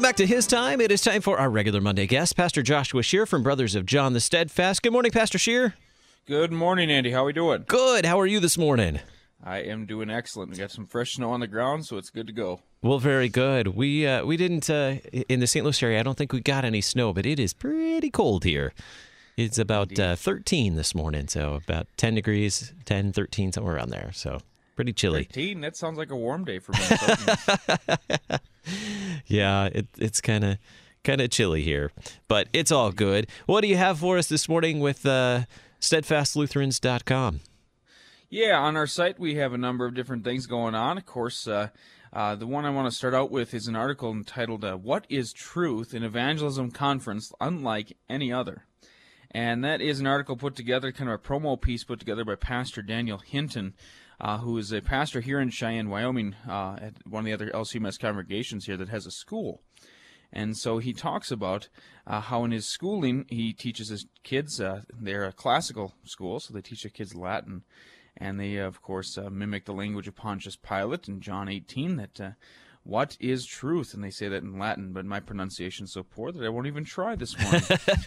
back to His Time. It is time for our regular Monday guest, Pastor Joshua Shear from Brothers of John the Steadfast. Good morning, Pastor Shear. Good morning, Andy. How are we doing? Good. How are you this morning? I am doing excellent. We got some fresh snow on the ground, so it's good to go. Well, very good. We didn't, in the St. Louis area, I don't think we got any snow, but it is pretty cold here. It's about 13 this morning, so about 10 degrees, 10, 13, somewhere around there, so pretty chilly. 13? That sounds like a warm day for Minnesotans. Yeah, it's kind of chilly here, but it's all good. What do you have for us this morning with steadfastlutherans.com? Yeah, on our site we have a number of different things going on. Of course, the one I want to start out with is an article entitled, What is Truth? An Evangelism Conference Unlike Any Other. And that is an article put together, kind of a promo piece put together by Pastor Daniel Hinton, who is a pastor here in Cheyenne, Wyoming, at one of the other LCMS congregations here that has a school. And so he talks about how in his schooling he teaches his kids, they're a classical school, so they teach their kids Latin. And they, of course, mimic the language of Pontius Pilate in John 18, that what is truth? And they say that in Latin, but my pronunciation is so poor that I won't even try this morning.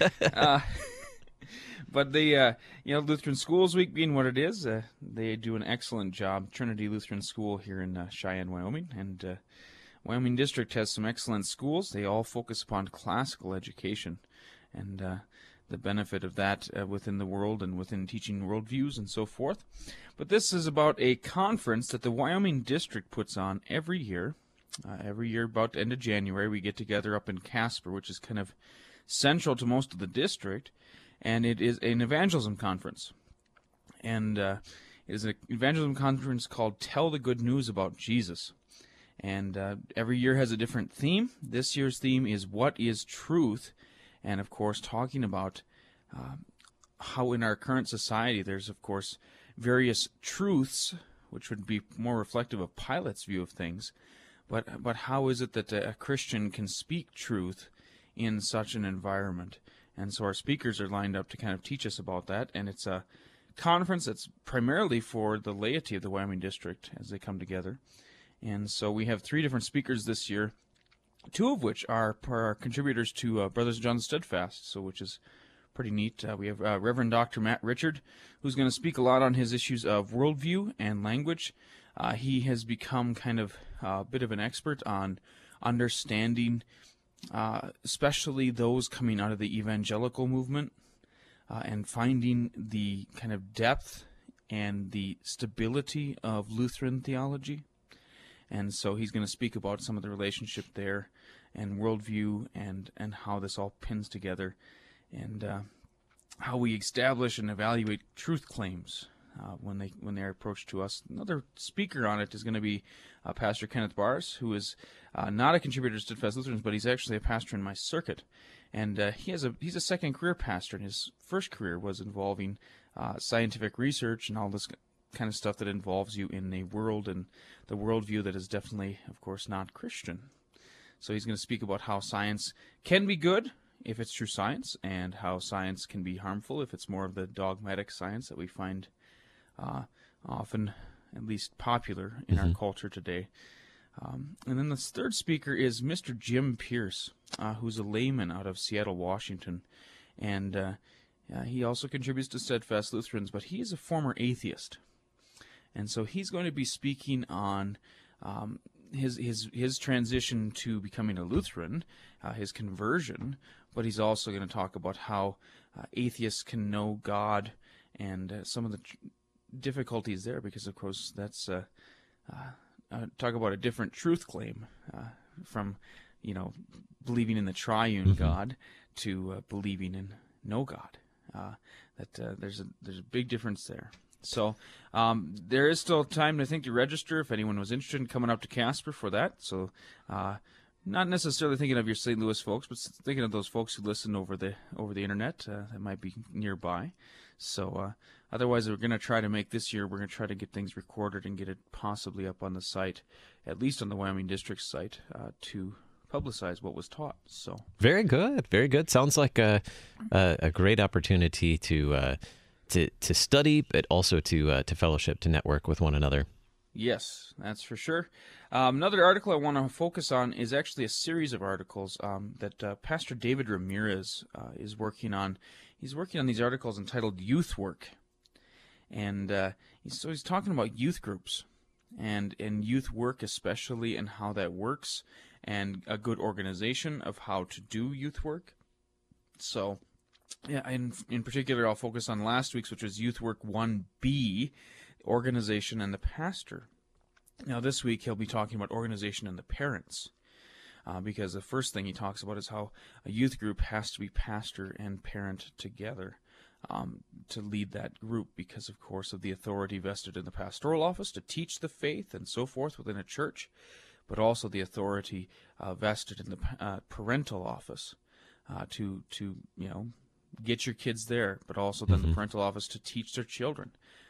But they, Lutheran Schools Week being what it is, they do an excellent job. Trinity Lutheran School here in Cheyenne, Wyoming, and Wyoming District has some excellent schools. They all focus upon classical education and the benefit of that within the world and within teaching worldviews and so forth. But this is about a conference that the Wyoming District puts on every year. Every year, about the end of January, we get together up in Casper, which is kind of central to most of the district. And it is an evangelism conference. And it is an evangelism conference called Tell the Good News About Jesus. And every year has a different theme. This year's theme is What is Truth? And, of course, talking about how in our current society there's, of course, various truths, which would be more reflective of Pilate's view of things. But how is it that a Christian can speak truth in such an environment? And so our speakers are lined up to kind of teach us about that, and it's a conference that's primarily for the laity of the Wyoming District as they come together. And so we have 3 different speakers this year, 2 of which are contributors to Brothers of John the Steadfast, so which is pretty neat. We have Reverend Dr. Matt Richard, who's going to speak a lot on his issues of worldview and language. He has become kind of a bit of an expert on understanding especially those coming out of the evangelical movement, and finding the kind of depth and the stability of Lutheran theology. And so he's going to speak about some of the relationship there and worldview and how this all pins together, and how we establish and evaluate truth claims when they're approached to us. Another speaker on it is going to be Pastor Kenneth Bars, who is not a contributor to Steadfast Lutherans, but he's actually a pastor in my circuit. And he's a second career pastor, and his first career was involving scientific research and all this kind of stuff that involves you in a world and the worldview that is definitely, of course, not Christian. So he's going to speak about how science can be good if it's true science, and how science can be harmful if it's more of the dogmatic science that we find often, at least popular in our culture today. And then the third speaker is Mr. Jim Pierce, who's a layman out of Seattle, Washington. And he also contributes to Steadfast Lutherans, but he is a former atheist. And so he's going to be speaking on his transition to becoming a Lutheran, his conversion, but he's also going to talk about how atheists can know God and some of the difficulties there, because, of course, that's talk about a different truth claim from, believing in the triune God to believing in no God. There's a big difference there. So there is still time, I think, to register if anyone was interested in coming up to Casper for that. So not necessarily thinking of your St. Louis folks, but thinking of those folks who listen over the internet that might be nearby. So otherwise, we're going to try to make this year, we're going to try to get things recorded and get it possibly up on the site, at least on the Wyoming District site, to publicize what was taught. So very good, very good. Sounds like a great opportunity to study, but also to fellowship, to network with one another. Yes, that's for sure. Another article I want to focus on is actually a series of articles that Pastor David Ramirez is working on. He's working on these articles entitled Youth Work. And so he's talking about youth groups and youth work especially, and how that works, and a good organization of how to do youth work. So, yeah, in particular, I'll focus on last week's, which was Youth Work 1B, organization and the pastor. Now this week he'll be talking about organization and the parents, because the first thing he talks about is how a youth group has to be pastor and parent together to lead that group, because of course of the authority vested in the pastoral office to teach the faith and so forth within a church, but also the authority vested in the parental office to get your kids there, but also then the parental office to teach their children.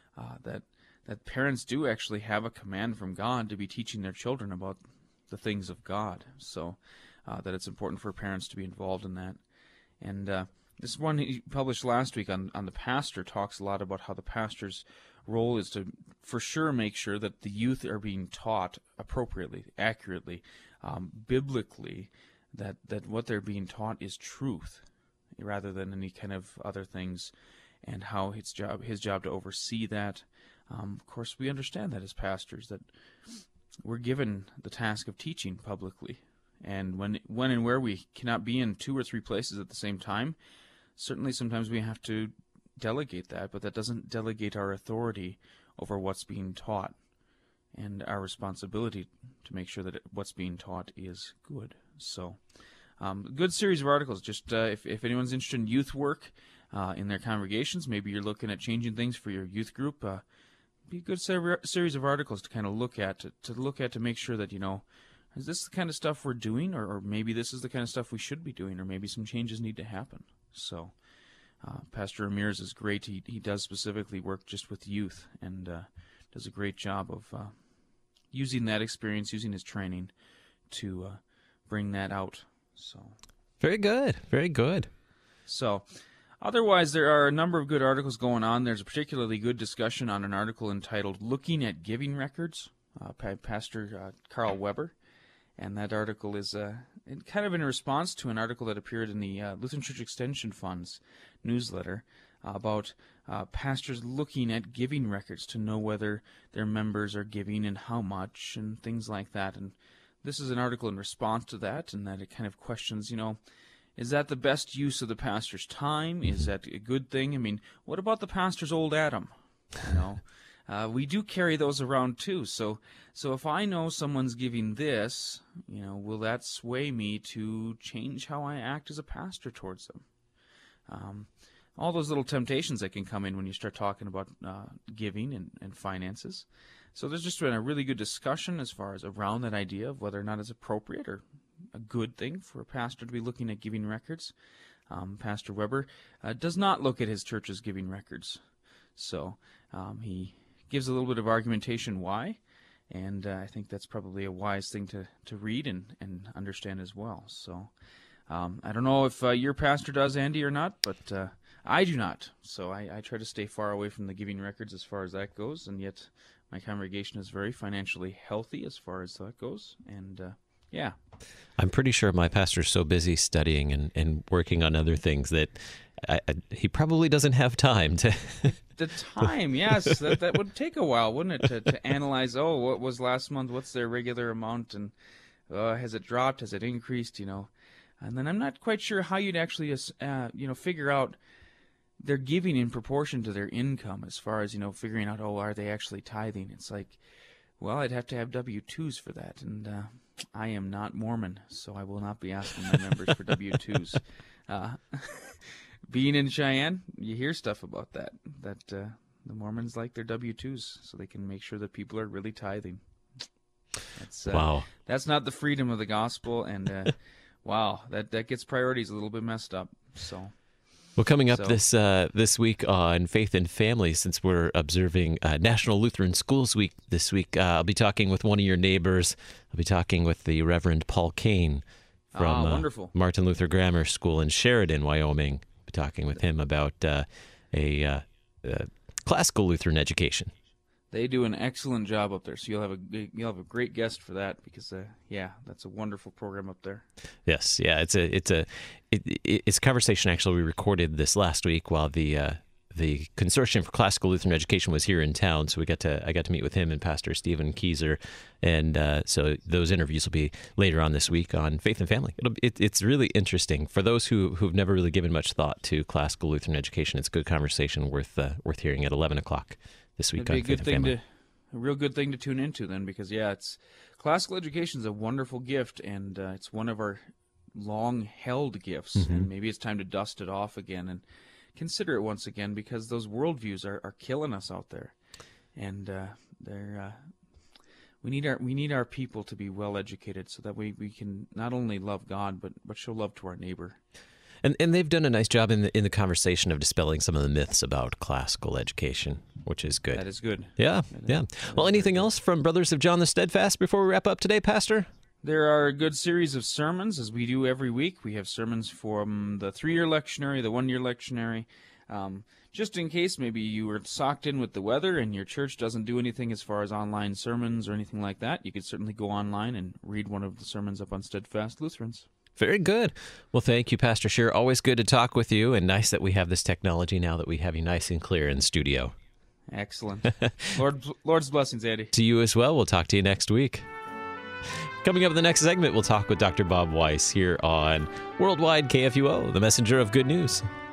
That parents do actually have a command from God to be teaching their children about the things of God. So that it's important for parents to be involved in that. And this one he published last week on the pastor talks a lot about how the pastor's role is to, for sure, make sure that the youth are being taught appropriately, accurately, biblically, that what they're being taught is truth, rather than any kind of other things, and how his job to oversee that. Of course, we understand that as pastors, that we're given the task of teaching publicly, and when and where we cannot be in 2 or 3 places at the same time, certainly sometimes we have to delegate that, but that doesn't delegate our authority over what's being taught and our responsibility to make sure that what's being taught is good. So, good series of articles. Just if anyone's interested in youth work in their congregations, maybe you're looking at changing things for your youth group, be a good series of articles to kind of look at, to make sure that, is this the kind of stuff we're doing, or maybe this is the kind of stuff we should be doing, or maybe some changes need to happen. So Pastor Ramirez is great. He does specifically work just with youth, and does a great job of using that experience, using his training to bring that out. So very good, very good. So otherwise, there are a number of good articles going on. There's a particularly good discussion on an article entitled Looking at Giving Records by Pastor Carl Weber. And that article is kind of in response to an article that appeared in the Lutheran Church Extension Fund's newsletter about pastors looking at giving records to know whether their members are giving and how much and things like that. And this is an article in response to that, and that it kind of questions, is that the best use of the pastor's time? Is that a good thing? I mean, what about the pastor's old Adam? We do carry those around too. So if I know someone's giving this, will that sway me to change how I act as a pastor towards them? All those little temptations that can come in when you start talking about giving and finances. So there's just been a really good discussion as far as around that idea of whether or not it's appropriate or a good thing for a pastor to be looking at giving records. Pastor Weber does not look at his church's giving records. So he gives a little bit of argumentation why, and I think that's probably a wise thing to read and understand as well. So I don't know if your pastor does, Andy, or not, but I do not. So I try to stay far away from the giving records as far as that goes, and yet my congregation is very financially healthy as far as that goes, and yeah. I'm pretty sure my pastor's so busy studying and working on other things that he probably doesn't have time to... The time, yes, that would take a while, wouldn't it, to analyze, what was last month, what's their regular amount, and has it dropped, has it increased, And then I'm not quite sure how you'd actually, figure out their giving in proportion to their income as far as, figuring out, are they actually tithing? It's like, well, I'd have to have W-2s for that, and I am not Mormon, so I will not be asking my members for W-2s. Being in Cheyenne, you hear stuff about that the Mormons like their W-2s so they can make sure that people are really tithing. Wow. That's not the freedom of the gospel, and wow, that gets priorities a little bit messed up. So, well, coming up this week on Faith and Family, since we're observing National Lutheran Schools Week this week, I'll be talking with one of your neighbors. I'll be talking with the Reverend Paul Kane from Martin Luther Grammar School in Sheridan, Wyoming. I'll be talking with him about a classical Lutheran education. They do an excellent job up there, so you'll have a great guest for that because that's a wonderful program up there. Yes, yeah, it's a conversation actually we recorded this last week while the Consortium for Classical Lutheran Education was here in town, so I got to meet with him and Pastor Stephen Kieser, and so those interviews will be later on this week on Faith and Family. It's really interesting for those who've never really given much thought to classical Lutheran education. It's a good conversation worth hearing at 11 o'clock this week on Faith and Family. A real good thing to tune into then, because it's classical education is a wonderful gift, and it's one of our long-held gifts, and maybe it's time to dust it off again and consider it once again, because those worldviews are killing us out there, and we need our people to be well educated so that we can not only love God but show love to our neighbor. And they've done a nice job in the conversation of dispelling some of the myths about classical education, which is good. That is good. Yeah. Well, anything else from Brothers of John the Steadfast before we wrap up today, Pastor? There are a good series of sermons, as we do every week. We have sermons from the 3-year lectionary, the 1-year lectionary. Just in case maybe you were socked in with the weather and your church doesn't do anything as far as online sermons or anything like that, you could certainly go online and read one of the sermons up on Steadfast Lutherans. Very good. Well, thank you, Pastor Scheer. Always good to talk with you, and nice that we have this technology now that we have you nice and clear in studio. Excellent. Lord's blessings, Andy. To you as well. We'll talk to you next week. Coming up in the next segment, we'll talk with Dr. Bob Weiss here on Worldwide KFUO, the messenger of good news.